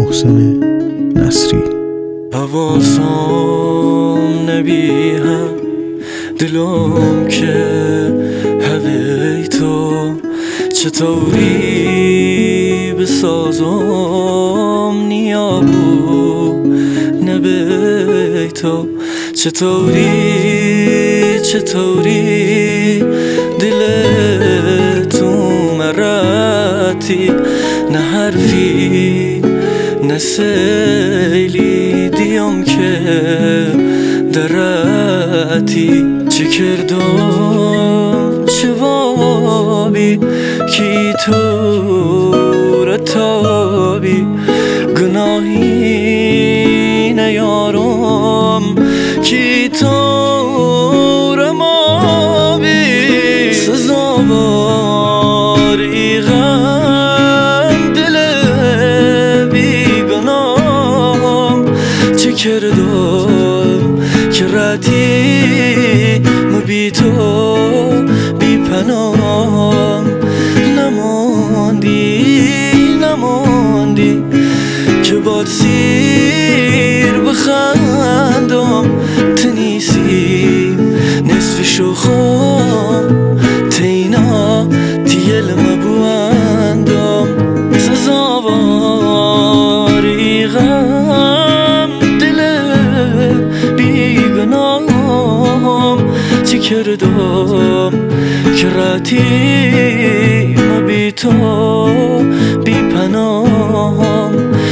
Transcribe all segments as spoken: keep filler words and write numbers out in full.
محسن نصری. حواسم نبی هم دلم که هوی تو چطوری بسازم نیابو نبی تو چطوری چطوری دل تو مرتی نه حرفی نه سیلی دیم که درتی چه کردم چه وابی کی تو رتابی گناهی نیارم کی تو رمابی سزاواری غم دل بی گناهم چه کردم که رتی مبی تو بی پناهم نماندی نماندی که باد سیر بخندم تنیسی نصف شوخم تینا تیل مبوندم سزاواری غم دل بی گناهم چی کردم که رتی مبی تو بی پناهم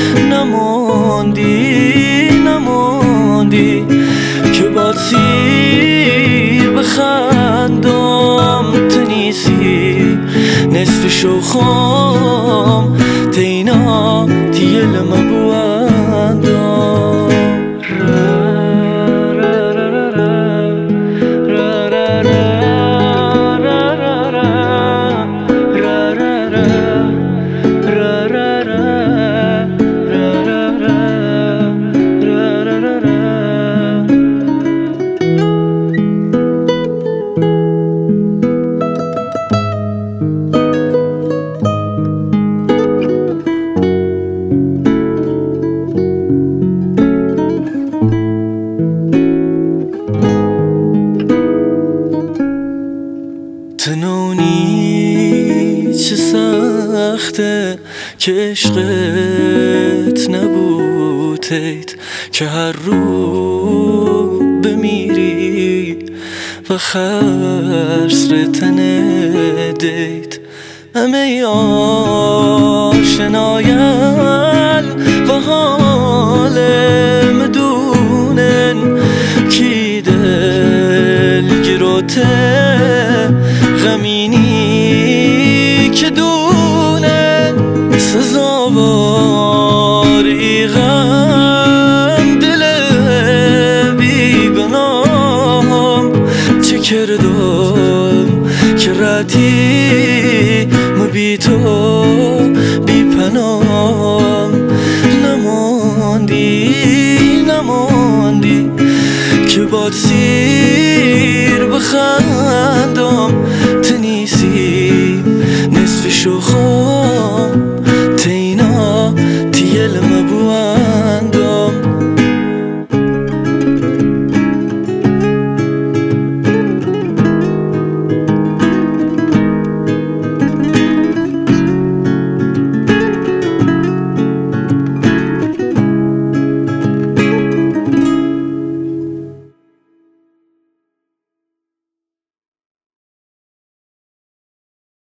نماندی نماندی که باد سیر بخندم تنیسی نصف شوخم تینا تیل مبوندم تنونی چه سخته که عشقت نبودید که هر رو بمیری و خسرت ندید همه آشنایل و حال مدونن کی دل گروته غمینی که دونه سزاواری غم دل بی گناهم چه کردم که رتی مبی تو بی پناهم نماندی نماندی که باد سیر بخند